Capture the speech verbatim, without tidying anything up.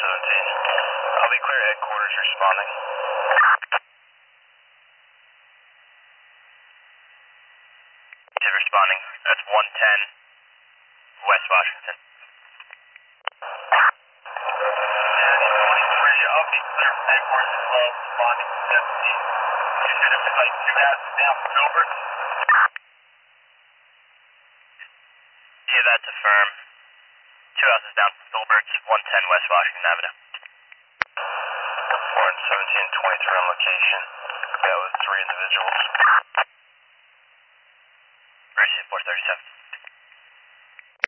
seventeen. I'll be clear headquarters responding. Responding. That's one ten West Washington. twenty-three, I'll be clear headquarters as well, responding to seventeen. You said it was like two houses down from Gilbert? Yeah, that's a firm. Two houses down from Gilbert, one ten West Washington Avenue. four and seventeen twenty-three on location. That was three individuals. Mercy four thirty-seven.